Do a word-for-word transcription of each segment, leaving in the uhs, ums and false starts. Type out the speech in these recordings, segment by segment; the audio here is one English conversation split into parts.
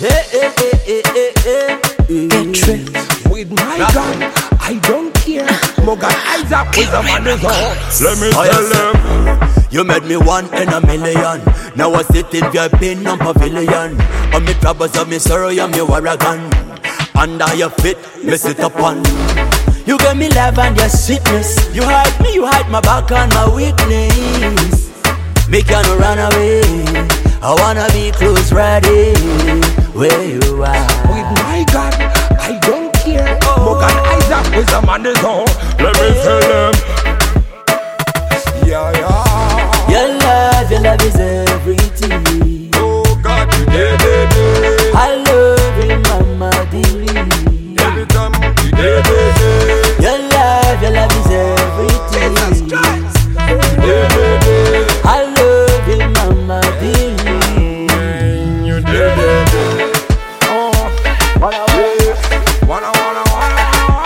Hey, hey, hey, hey, hey, hey. Get tricked. With my gun, I don't care. Morgan Isaac with the man is on. Let me Oh, tell yes, them. You made me one in a million. Now I sit in your pin on pavilion. On me troubles of me sorrow, you're me warrigan. Under your feet, me sit upon. You gave me love and your sweetness. You hide me, you hide my back and my weakness. Me can't run away. I wanna be close, ready where you are. With my gun, I don't care. Morgan Isaac with the man is on. Let me tell them. Yeah, yeah. Your love, your love is everything. Oh God, you did it. I love you, mama, dearly. Every time you did it. Your love, your love is everything. I love you, mama, dearly. You did it. Oh, wanna, Wanna, wanna, wanna,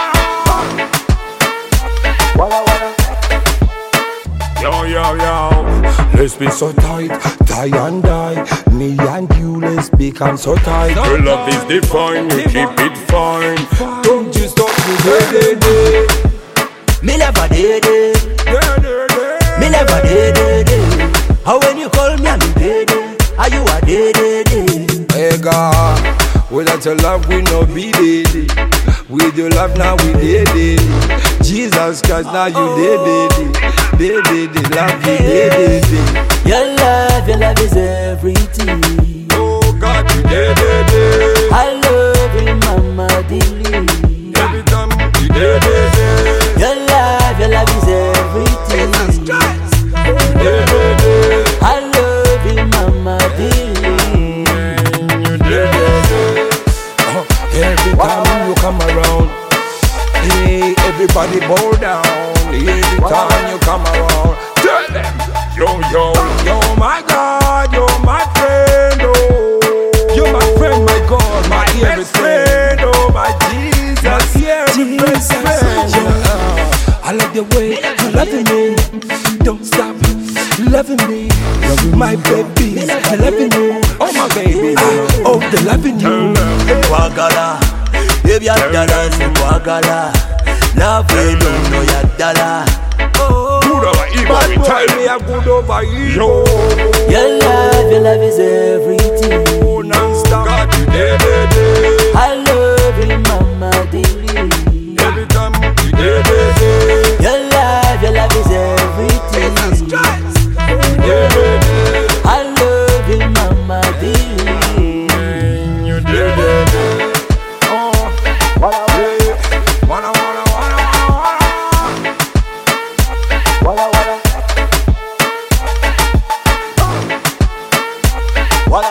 wanna, wanna. yo, yo, yo. Let's be so tight, tie and die. Me and you, let's become so tight. Your love is divine, you keep it fine. Don't you stop me, day, day, day. Me never did it. Day, day, day. Me never did it. How when you call me, I'm did it. Are you a did it? Hey God, without your love we no be dead. With your love now we dead. Jesus Christ now you dead. Dead, dead, love you dead. Your love, your love is everything. Oh God, you dead. I love you, mama, dearly. Every time you dead. Your love, your love is everything. I love you, mama, dearly. Every time you come around, hey, everybody bow down. Every time you come around, tell them, yo, yo, you're my God, you're my friend, oh. You're my friend, my God, my, my best friend, oh, my Jesus, yeah, my best friend. Yeah. I like the way you're loving me, don't stop loving me, my baby, loving you, oh my baby, ah, oh, they're loving you. Kwagala, if you're dala, say kwagala. Love we don't know your dollar. Good over evil, we tell me I'm good over evil. Your love, your love is everything. Non-stop, God, you dead. I love you, mama, dearly. Every time you dead. Your love, your love is everything. I love you, mama, dearly. You dead. Oh, wanna, Wanna, wanna, wanna, wanna, wanna, wanna,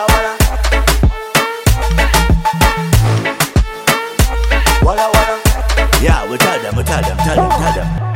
wanna, wanna, wanna. Yeah, we tell them, we tell them, tell them, tell them.